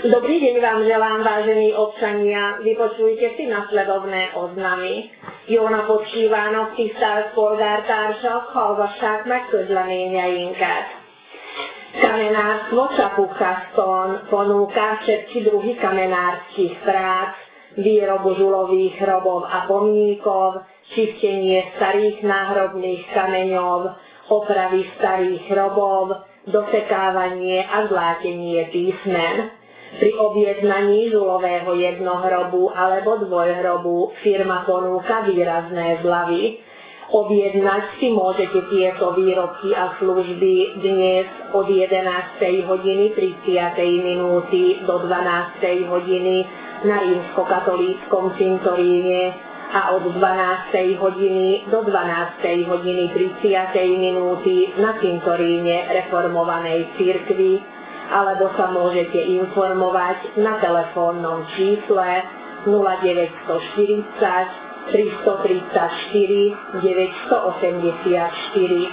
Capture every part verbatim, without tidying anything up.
Dobrý deň vám želám, vážení občania. Vypočujte si nasledovné oznamy. Jó napot kívánok, tisztelt polgártársak, hallgassák meg közleményeinket. Kamenárstvo Čapukaston ponúka všetky druhy kamenárskych prác, výrobu žulových hrobov a pomníkov, čistenie starých náhrobných kameňov, opravy starých hrobov, dosekávanie a zlátenie písmen. Pri objednaní žulového jednohrobu alebo dvojhrobu firma ponúka výrazné zľavy. Objednať si môžete tieto výrobky a služby dnes od jedenástej hodiny tridsiatej minúty do dvanástej hodiny na rímskokatolíckom cintoríne a od dvanástej hodiny do dvanástej hodiny tridsiatej minúty na cintoríne reformovanej cirkvi, alebo sa môžete informovať na telefónnom čísle nula deväť štyridsať, tristotridsaťštyri, deväťstoosemdesiatštyri.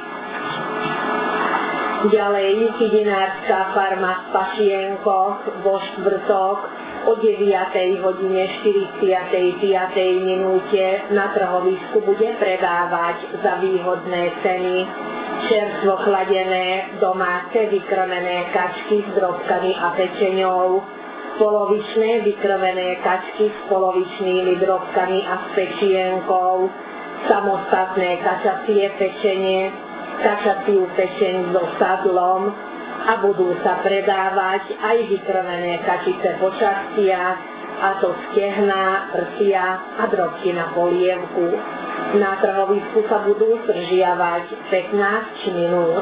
Ďalej hydinárska farma Spašienko vo štvrtok o deviatej hodine štyridsiatej piatej minúte na trhovisku bude predávať za výhodné ceny čerstvo chladené domáce vykrmené kačky s drobkami a pečeňou, polovičné vykrmené kačky s polovičnými drobkami a s pečienkou, samostatné kačacie pečenie, kačaciu pečeň so sadlom a budú sa predávať aj vykrmené kačice po častiach, a to stehná, prsia a drobky na polievku. Na trhovisku sa budú zdržiavať pätnásť minút.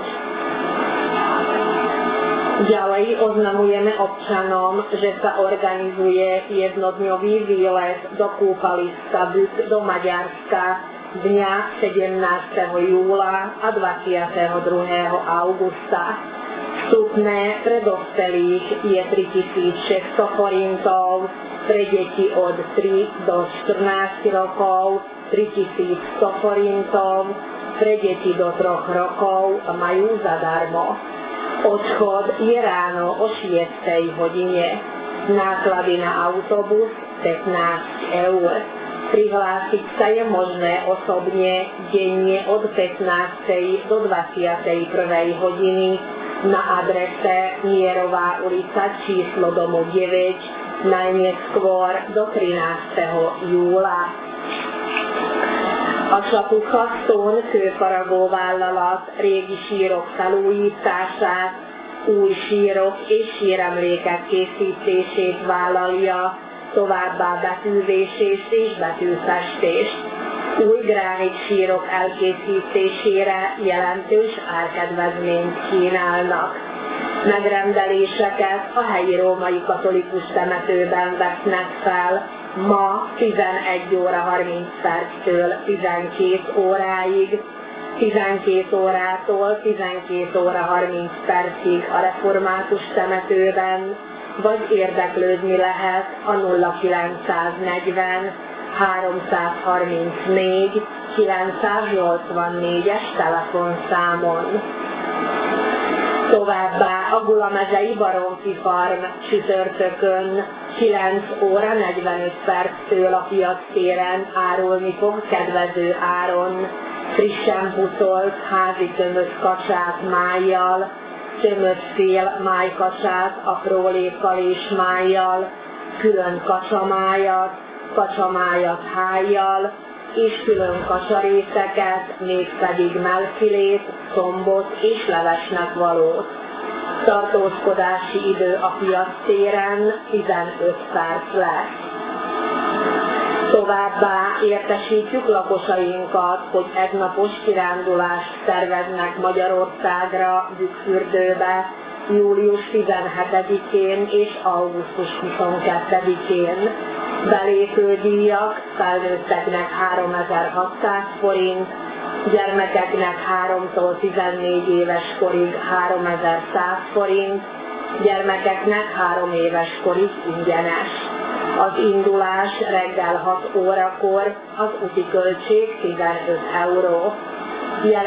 Ďalej oznamujeme občanom, že sa organizuje jednodňový výlet do kúpaliska Bük do Maďarska dňa sedemnásteho júla a dvadsiateho druhého augusta. Vstupné pre dospelých je tritisícšesťsto forintov, pre deti od tri do štrnástich rokov tritisícsto forintov, pre deti do troch rokov majú zadarmo. Odchod je ráno o šiestej hodine. Náklady na autobus pätnásť eur. Prihlásiť sa je možné osobne denne od pätnástej do dvadsiatej prvej hodiny na adrese Mierová ulica číslo domu deväť, najneskôr do trinásteho júla. A Csapukaszton kőfaragó vállalat régi sírok felújítását, új sírok és síremlékek készítését vállalja, továbbá betűvésést és betűfestést. Új gránit sírok elkészítésére jelentős árkedvezményt kínálnak. Megrendeléseket a helyi római katolikus temetőben vesznek fel ma tizenegy óra harminc perctől tizenkét óráig, tizenkét órától tizenkét óra harminc percig a református temetőben, vagy érdeklődni lehet a nulla kilencszáznegyven háromszázharmincnégy kilencszáznyolcvannégyes telefonszámon. Továbbá a Gulamezei Baromfi Farm csütörtökön kilenc óra negyvenöt perctől a piactéren árulni fog kedvező áron frissen pucolt házi tömött kacsát májjal, tömött fél májkacsát aprólékkal és májjal, külön kacsamájat, kacsamájat hájjal, és külön kacsarészeket, mégpedig mellfilét, combot és levesnek valót. Tartózkodási idő a piactéren tizenöt perc lesz. Továbbá értesítjük lakosainkat, hogy egynapos kirándulást terveznek Magyarországra, Bükkfürdőbe, július tizenhetedikén és augusztus huszonkettedikén. Belépődíjak felnőtteknek háromezer-hatszáz forint, gyermekeknek háromtól tizennégy éves korig háromezer-száz forint, gyermekeknek három éves korig ingyenes. Az indulás reggel hat órakor, az úti költség tizenöt euró.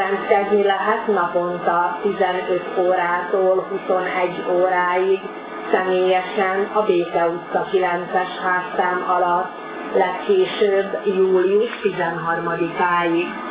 Jelentkezni lehet naponta tizenöt órától huszonegy óráig, személyesen a Béke utca kilences házszám alatt legkésőbb július tizenharmadikáig.